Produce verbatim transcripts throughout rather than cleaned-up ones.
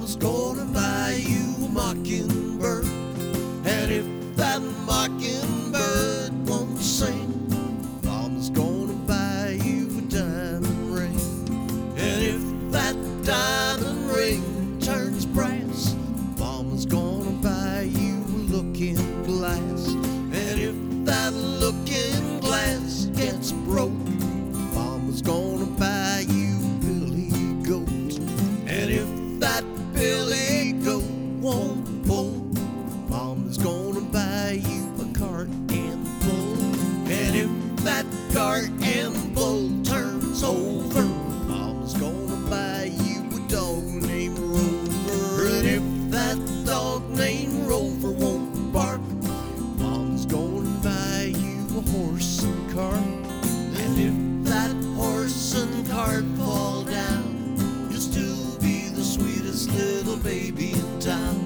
Mama's gonna buy you a mockingbird, and if that mockingbird won't sing, Mama's gonna buy you a diamond ring. And if that diamond ring turns brass, Mama's gonna buy you a looking glass. And if that looking glass gets broke, Mama's gonna buy you a billy goat. And if that billy goat won't pull, Mama's gonna buy you a cart and bull. And if that cart and bull turns over, Mama's gonna buy you a dog named Rover. And if that dog named Rover won't bark, Mama's gonna buy you a horse and cart. And if that horse and cart fall down, you'll still be the sweetest little baby in town.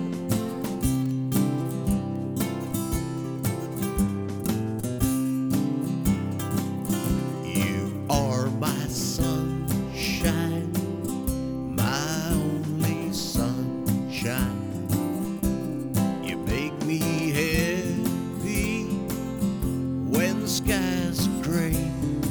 You are my sunshine, my only sunshine. You make me happy when the skies are gray.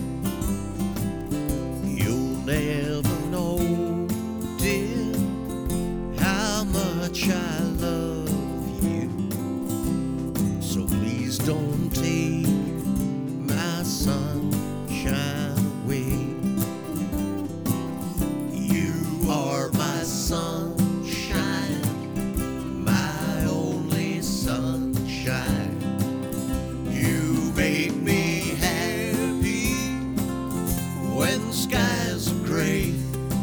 You'll never know, dear, how much I love you. So please don't take my sunshine away. You are my sunshine, my only sunshine. You make me happy when the skies are gray.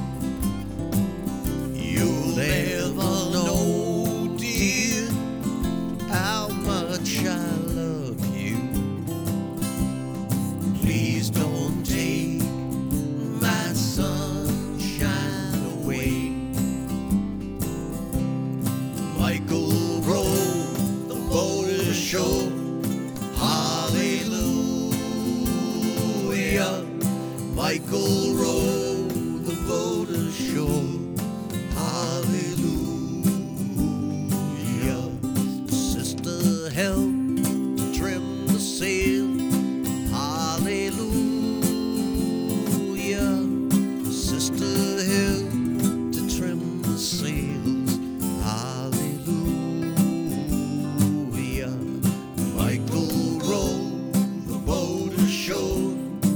You'll never know, dear, how much I love you. Please don't take my sunshine away. Michael rowed the boat ashore, hallelujah. Michael rowed the boat ashore, hallelujah. Sister helped to trim the sail, hallelujah. Sister helped to trim the sails, hallelujah. Michael rowed the boat ashore,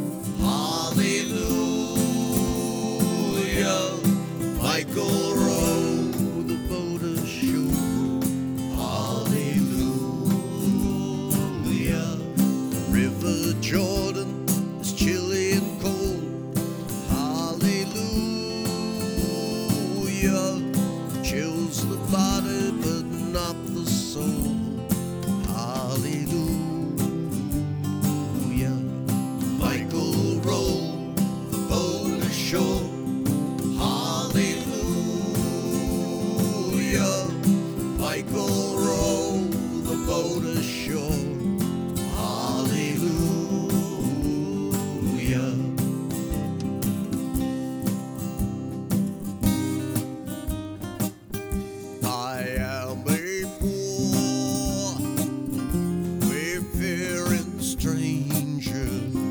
hallelujah. Michael rowed the boat ashore, hallelujah. The river Jordan is chilly and cold, hallelujah. Chills the body but not the soul, hallelujah. Michael rowed the boat ashore, hallelujah. Michael rowed the boat ashore, hallelujah. I am a poor, wayfaring stranger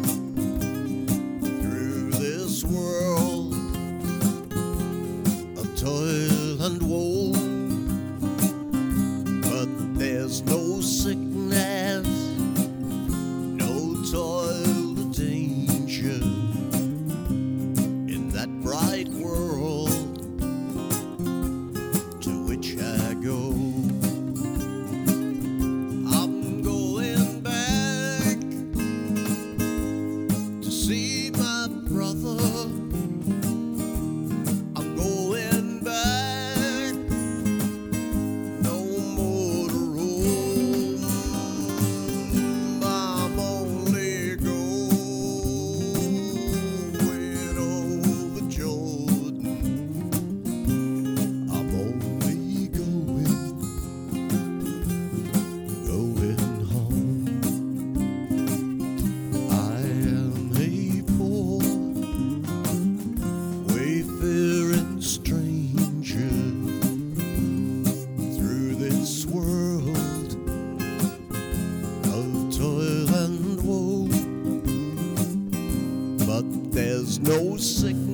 through this world of toil and woe. But there's no sickness, no toil or danger in that bright world to which I go. I'm going back to see my brother. I'm going back sickness